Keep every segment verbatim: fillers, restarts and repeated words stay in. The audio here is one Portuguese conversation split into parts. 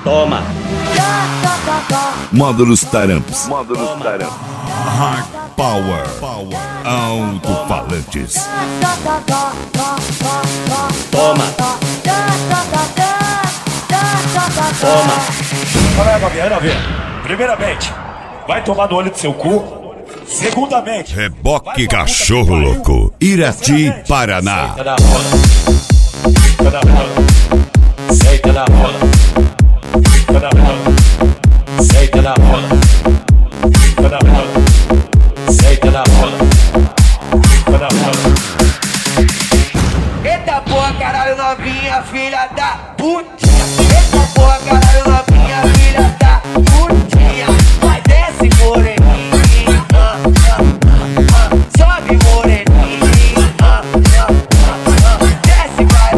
Toma. Módulos Taramps. Módulos Taramps. Hard Power. Power. Alto-falantes. Toma. Toma. Olha, novinha, novinha. Primeiramente, vai tomar no olho do seu cu. Segundamente, Reboque Cachorro Louco. Irati, Paraná. Seita na rola. Seita na rola. Seita na rola. Seita na rola. Seita na rola. Seita na rola. Eita porra, caralho, novinha, filha da putinha. Eita porra, caralho, novinha, filha da putinha. Vai desce, moreninha. Ah, ah, ah. Sobe, moreninha. Ah, ah, ah. Desce, vai,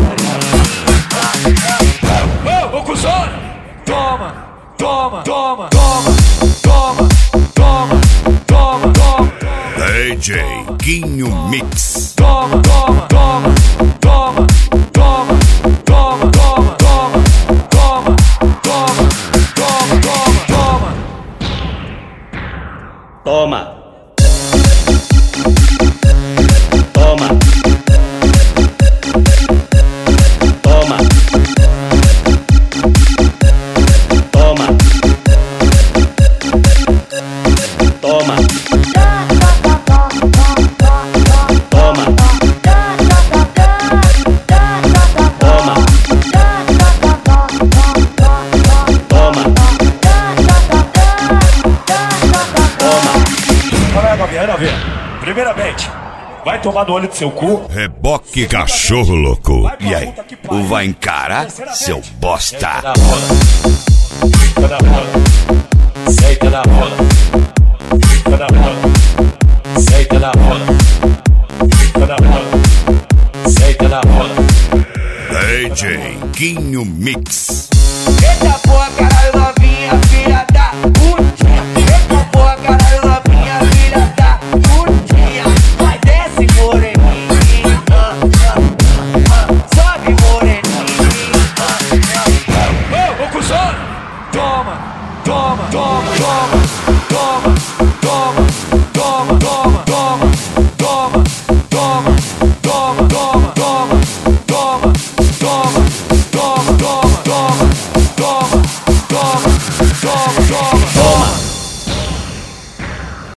moreninha. Ô, ô, cuzona! Toma, toma, toma, toma, toma, toma, toma, toma. D J Guinho Mix. Toma, toma, toma, toma, toma, toma, toma, toma, toma, toma, toma, toma, toma. Toma. Toma. Toma. Toma. Toma. Toma. Toma. Olha, novinha, novinha. Primeiramente, vai tomar no olho do seu cu. Reboque Cachorro Louco. E aí, o vai encarar, seu bosta? Seita na rola. Seita na rola. Seita na rola. Seita na rola. Seita na rola. Seita na rola. D J Guinho Mix. Eita porra, caralho,